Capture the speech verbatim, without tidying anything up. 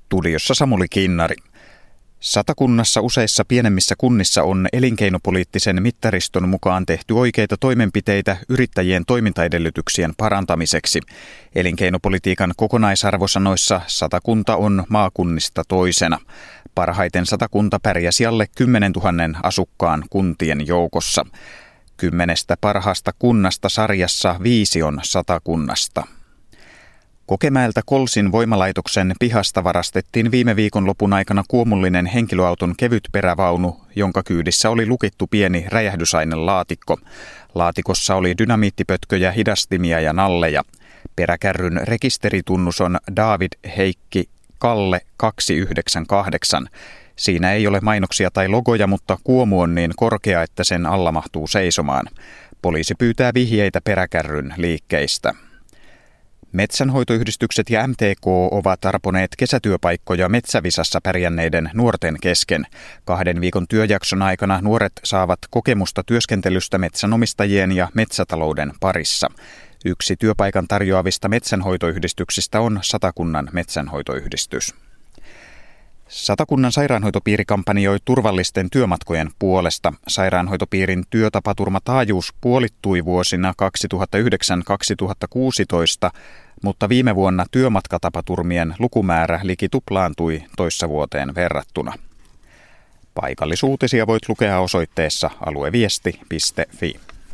Studiossa Samuli Kinnari. Satakunnassa useissa pienemmissä kunnissa on elinkeinopoliittisen mittariston mukaan tehty oikeita toimenpiteitä yrittäjien toimintaedellytyksien parantamiseksi. Elinkeinopolitiikan kokonaisarvosanoissa Satakunta on maakunnista toisena. Parhaiten Satakunta pärjäsi alle kymmenentuhannen asukkaan kuntien joukossa. Kymmenestä parhaasta kunnasta sarjassa viisi on Satakunnasta. Kokemäeltä Kolsin voimalaitoksen pihasta varastettiin viime viikonlopun aikana kuomullinen henkilöauton kevyt perävaunu, jonka kyydissä oli lukittu pieni räjähdysainelaatikko. Laatikossa oli dynamiittipötköjä, hidastimia ja nalleja. Peräkärryn rekisteritunnus on David Heikki Kalle kaksi yhdeksän kahdeksan. Siinä ei ole mainoksia tai logoja, mutta kuomu on niin korkea, että sen alla mahtuu seisomaan. Poliisi pyytää vihjeitä peräkärryn liikkeistä. Metsänhoitoyhdistykset ja M T K ovat arponeet kesätyöpaikkoja Metsävisassa pärjänneiden nuorten kesken. Kahden viikon työjakson aikana nuoret saavat kokemusta työskentelystä metsänomistajien ja metsätalouden parissa. Yksi työpaikan tarjoavista metsänhoitoyhdistyksistä on Satakunnan metsänhoitoyhdistys. Satakunnan sairaanhoitopiiri kampanjoi turvallisten työmatkojen puolesta. Sairaanhoitopiirin työtapaturmataajuus puolittui vuosina kaksituhattayhdeksän kaksituhattakuusitoista, mutta viime vuonna työmatkatapaturmien lukumäärä liki tuplaantui toissavuoteen verrattuna. Paikallisuutisia voit lukea osoitteessa alueviesti piste fi.